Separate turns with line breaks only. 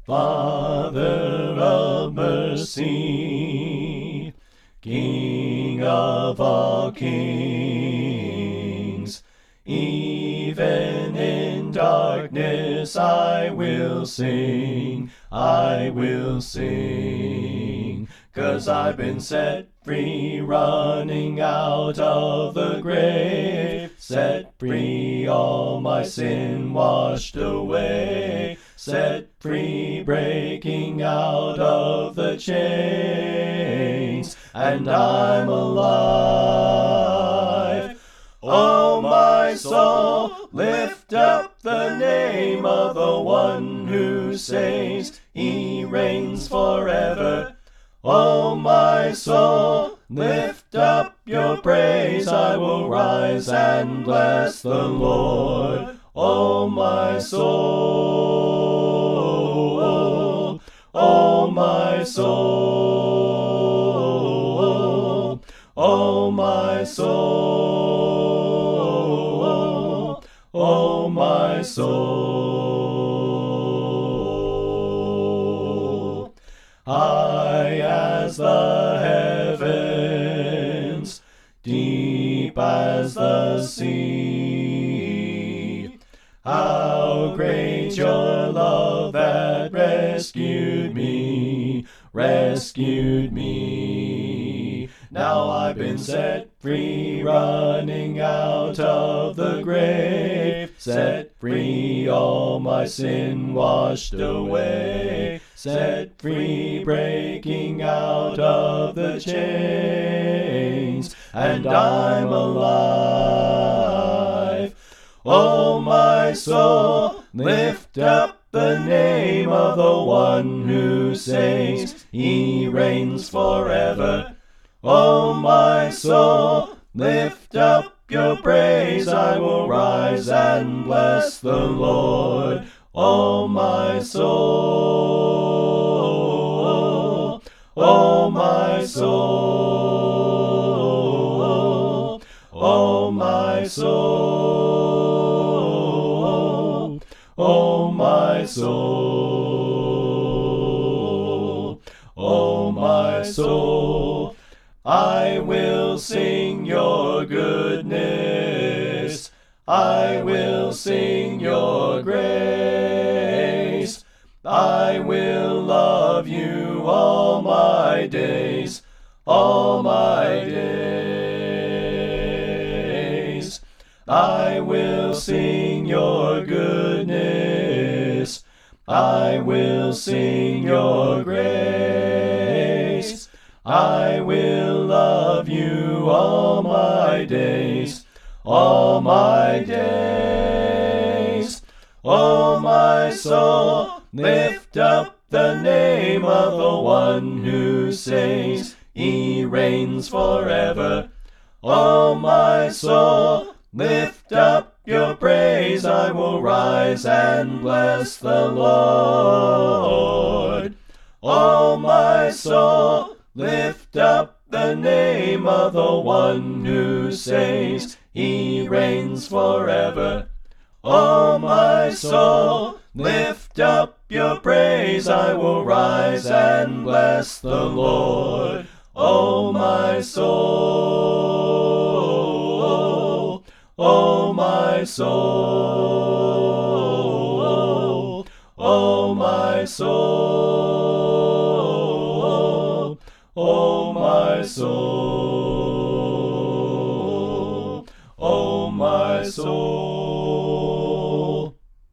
Father of mercy, King of all kings, even in darkness I will sing, 'cause I've been set free, running out of the grave, set free, all my sin washed away, set free, breaking out of the chains, and I'm alive. Oh, my soul, lift up the name of the one who saves, he reigns forever. Oh, my soul, lift up your praise, I will rise and bless the Lord. Oh, my soul, oh, my soul, oh, my soul, oh, my soul. High as the heavens, deep as the sea, how great your love that rescued me, rescued me. Now I've been set free, running out of the grave, set free, all my sin washed away, set free, breaking out of the chains, and I'm alive. Oh, my soul, lift up the name of the one who saves, he reigns forever. Oh, my soul, lift up your praise, I will rise and bless the Lord. Oh, my soul, oh, my soul, oh, my soul, oh, my soul, oh, my soul. I will sing your goodness, I will sing your grace, I will love you all my days, all my days. I will sing your goodness, I will sing your grace, I will love you all my days, all my days. Oh, my soul, lift up the name of the one who saves, he reigns forever. Oh, my soul, lift up your praise, I will rise and bless the Lord. Oh, my soul, lift up the name of the one who saves, he reigns forever. Oh, my soul, lift up your praise, I will rise and bless the Lord. Oh, my soul, oh, my soul, oh, my soul, oh, my soul, oh, my soul.